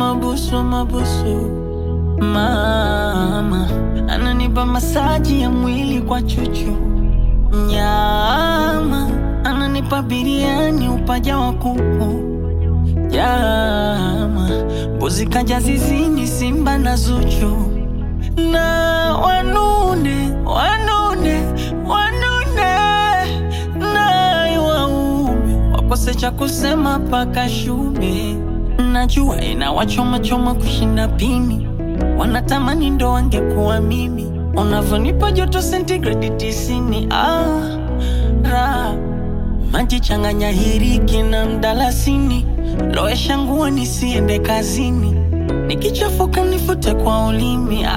mabusu mabusu. Mama ananipa masaji ya mwili kwa chuchu. Nyama ananipa biriani upaja wa kuku. Jama mbuzi kaja zizini simba na Zuchu. Na wanune na waume wakose cha kusema paka shume. Najua inawachoma choma kushinda pini. Wanatamani ndo wangekuwa mimi. Unavyonipa joto centigrade 90. Maji changanya hiriki na mdalasini. Loesha nguo nisiende kazini. Nikichafuka nifute kwa ulimi.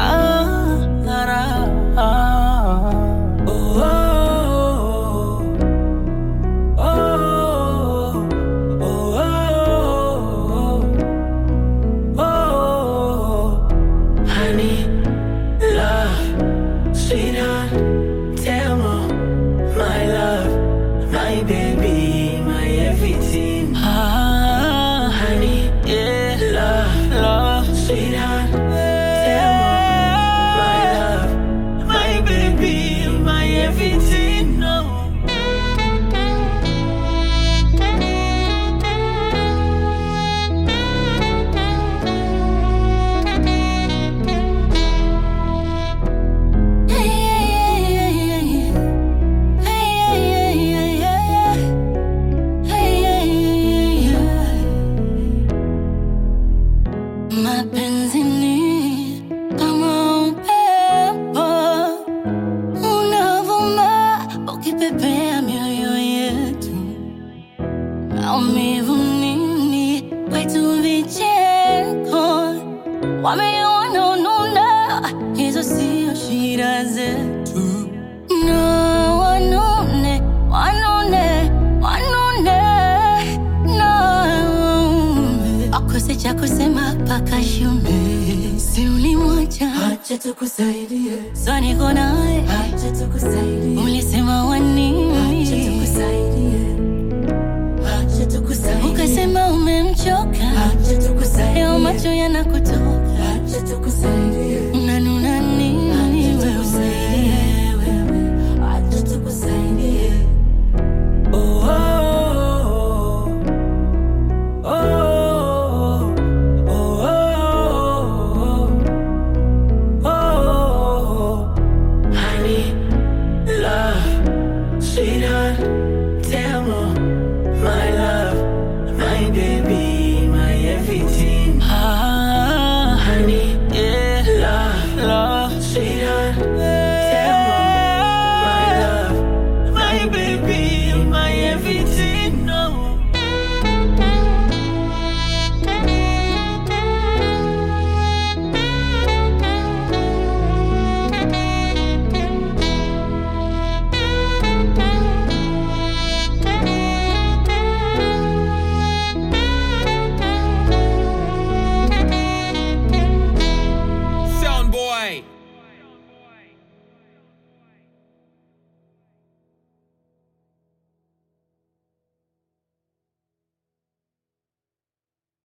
Honey, love, sweetheart, tell me, my love, my baby, my everything. Honey, yeah, love, sweetheart, tell me, my love, my baby, my everything. No. Mapenzi ni kama upepo unavuma ukipepea mioyo yetu. Maumivu nini kwetu vicheko. Wameona ununa, hizo sio shida zetu. No, wanune no, wakose cha kusema paka shume. Si ulimwacha, acha tukusaidie. So niko nawe, acha tukusaidie. Ulisema wanini, acha tukusaidie. Acha tukusaidie. Ukasema umemchoka, acha tukusaidie. Leo macho yanakutoka, acha tukusaidie. Unanuna